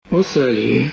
О Сальвии.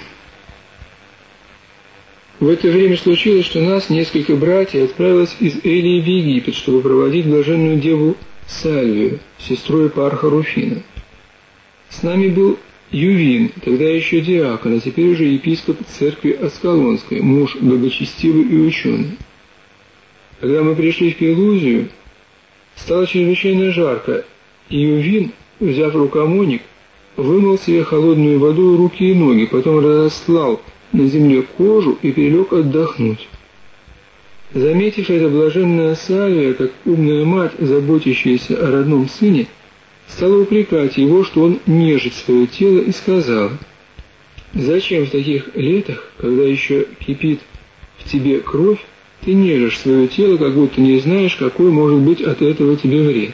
В это время случилось, что нас, несколько братьев, отправилось из Элии в Египет, чтобы проводить блаженную деву Сальвию, сестру Епарха Руфина. С нами был Ювин, тогда еще диакон, а теперь уже епископ церкви Аскалонской, муж благочестивый и ученый. Когда мы пришли в Пелузию, стало чрезвычайно жарко, и Ювин, взяв рукомойник, вымыл себе холодную водой руки и ноги, потом расслал на земле кожу и прилег отдохнуть. Заметив это, блаженная Сальвия, как умная мать, заботящаяся о родном сыне, стала упрекать его, что он нежит свое тело, и сказала: «Зачем в таких летах, когда еще кипит в тебе кровь, ты нежишь свое тело, как будто не знаешь, какой может быть от этого тебе вред?»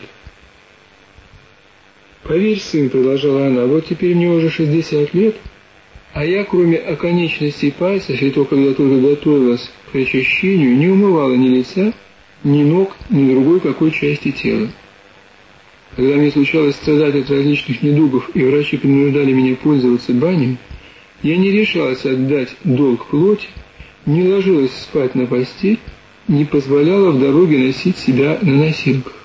«Поверь, сын, — продолжала она, — вот теперь мне уже 60 лет, а я, кроме оконечностей пальцев, и то, когда только готовилась к очищению, не умывала ни лица, ни ног, ни другой какой части тела. Когда мне случалось страдать от различных недугов, и врачи принуждали меня пользоваться баней, я не решалась отдать долг плоти, не ложилась спать на постель, не позволяла в дороге носить себя на носилках.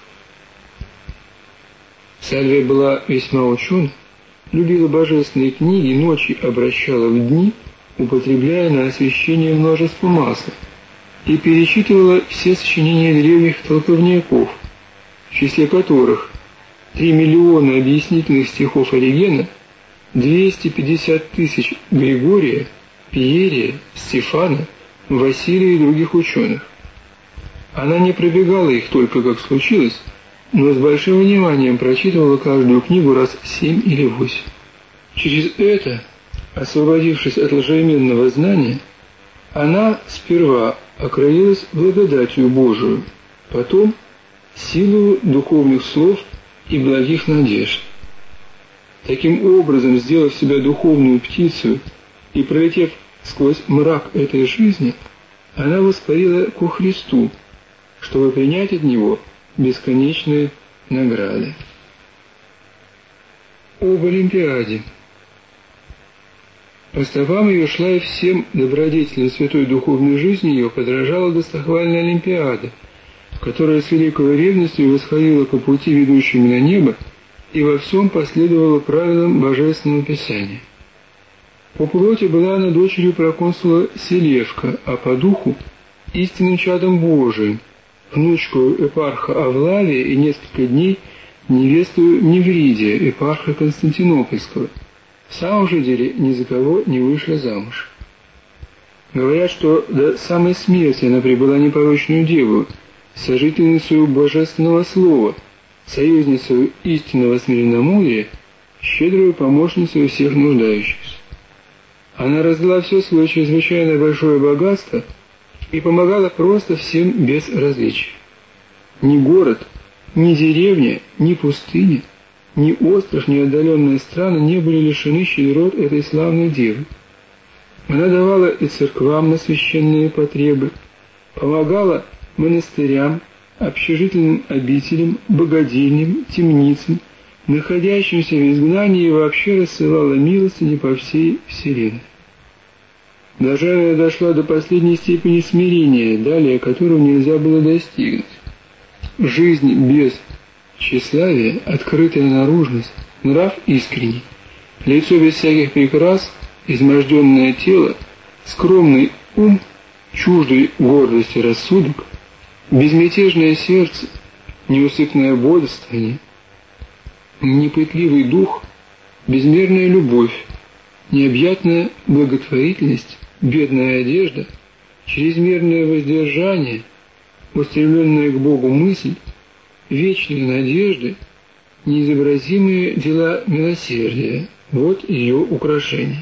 Сальвия была весьма учена, любила божественные книги, ночи обращала в дни, употребляя на освящение множество масла, и перечитывала все сочинения древних толковников, в числе которых 3 миллиона объяснительных стихов Оригена, 250 тысяч Григория, Пиерия, Стефана, Василия и других ученых. Она не пробегала их только как случилось, но с большим вниманием прочитывала каждую книгу раз 7 или 8. Через это, освободившись от лжеименного знания, она сперва окроилась благодатью Божию, потом силою духовных слов и благих надежд. Таким образом, сделав себя духовную птицу и пролетев сквозь мрак этой жизни, она воспарила ко Христу, чтобы принять от Него бесконечные награды. Об Олимпиаде. По стопам ее шла и всем добродетельной святой духовной жизни ее подражала достохвальная Олимпиада, которая с великой ревностью восходила по пути, ведущему на небо, и во всем последовала правилам Божественного Писания. По плоти была она дочерью проконсула Селевка, а по духу — истинным чадом Божиим, внучку епарха Авлавия и несколько дней невесту Невридия, епарха Константинопольского. В самом же деле ни за кого не вышла замуж. Говорят, что до самой смерти она прибыла непорочную деву, сожительницу Божественного Слова, союзницу истинного смиренномудрия, щедрую помощницу всех нуждающихся. Она раздала все свое чрезвычайно большое богатство и помогала просто всем без различия. Ни город, ни деревня, ни пустыня, ни остров, ни отдаленные страны не были лишены щедрот этой славной девы. Она давала и церквам на священные потребы, помогала монастырям, общежительным обителям, богадельням, темницам, находящимся в изгнании, и вообще рассылала милостыни по всей вселенной. Даже она дошла до последней степени смирения, далее которого нельзя было достигнуть. Жизнь без тщеславия, открытая наружность, нрав искренний, лицо без всяких прикрас, изможденное тело, скромный ум, чуждый гордости рассудок, безмятежное сердце, неусыпное бодрствование, непытливый дух, безмерная любовь, необъятная благотворительность, бедная одежда, чрезмерное воздержание, устремленная к Богу мысль, вечные надежды, неизобразимые дела милосердия — вот ее украшение.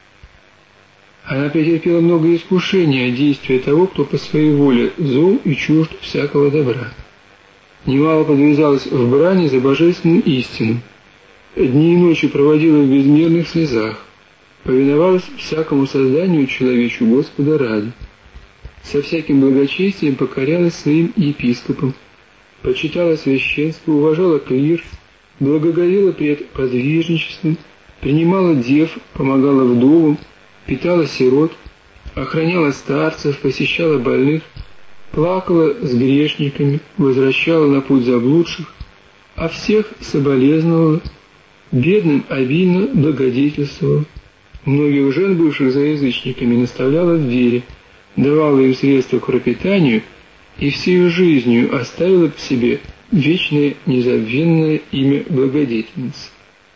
Она претерпела много искушений от действия того, кто по своей воле зол и чужд всякого добра. Немало подвязалась в брани за божественную истину, дни и ночи проводила в безмерных слезах, повиновалась всякому созданию человечу Господа ради, со всяким благочестием покорялась своим епископам, почитала священство, уважала клир, благоговела пред подвижничеством, принимала дев, помогала вдовам, питала сирот, охраняла старцев, посещала больных, плакала с грешниками, возвращала на путь заблудших, а всех соболезновала, бедным обильно благодетельствовала. Многих жен, бывших за язычниками, наставляла в вере, давала им средства к пропитанию и всею жизнью оставила по себе вечное незабвенное имя благодетельницы.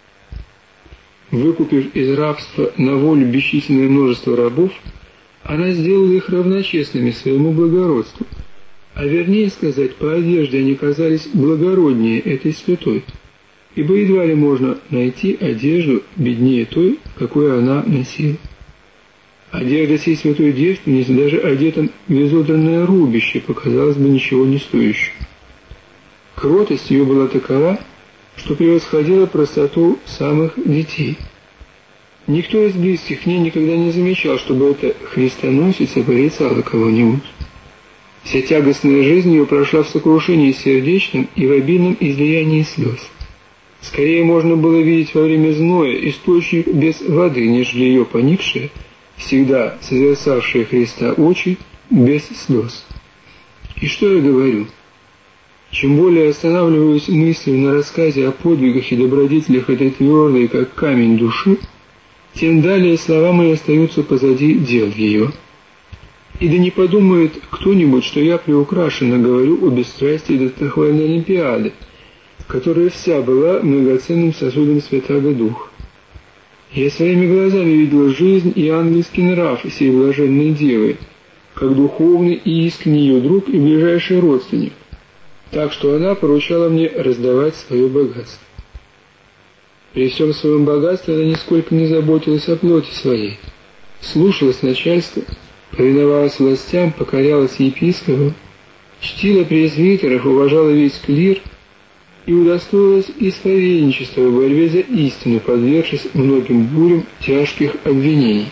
Выкупив из рабства на волю бесчисленное множество рабов, она сделала их равночестными своему благородству, а вернее сказать, по одежде они казались благороднее этой святой, ибо едва ли можно найти одежду беднее той, какую она носила. Одежда сей святой девственницы даже одетым в изодранное рубище показалось бы ничего не стоящим. Кротость ее была такова, что превосходила простоту самых детей. Никто из близких к ней никогда не замечал, чтобы эта христоносица порицала кого-нибудь. Вся тягостная жизнь ее прошла в сокрушении сердечном и в обильном излиянии слез. Скорее можно было видеть во время зноя источник без воды, нежели ее поникшие, всегда созерцавшие Христа очи без слез. И что я говорю? Чем более останавливаюсь мыслью на рассказе о подвигах и добродетелях этой твердой, как камень души, тем далее слова мои остаются позади дел ее. И да не подумает кто-нибудь, что я приукрашенно говорю о бесстрастии достохвальной Олимпиады, которая вся была многоценным сосудом Святаго Духа. Я своими глазами видела жизнь и ангельский нрав сей блаженной девы, как духовный и искренний ее друг и ближайший родственник, так что она поручала мне раздавать свое богатство. При всем своем богатстве она нисколько не заботилась о плоти своей, слушалась начальства, повиновалась властям, покорялась епископам, чтила пресвитеров, уважала весь клир и удостоилась исповедничества в борьбе за истину, подвергшись многим бурям тяжких обвинений.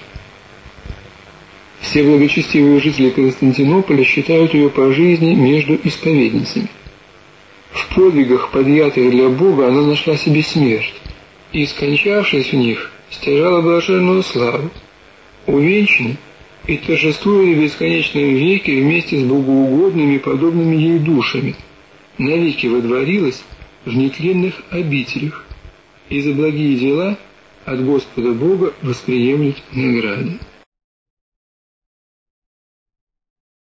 Все благочестивые жители Константинополя считают ее по жизни между исповедницами. В подвигах, подъятых для Бога, она нашла себе смерть, и, скончавшись в них, стяжала блаженную славу, увенчана и торжествует в бесконечном веке вместе с богоугодными подобными ей душами, навеки водворилась в нетленных обителях и за благие дела от Господа Бога восприемлет награды.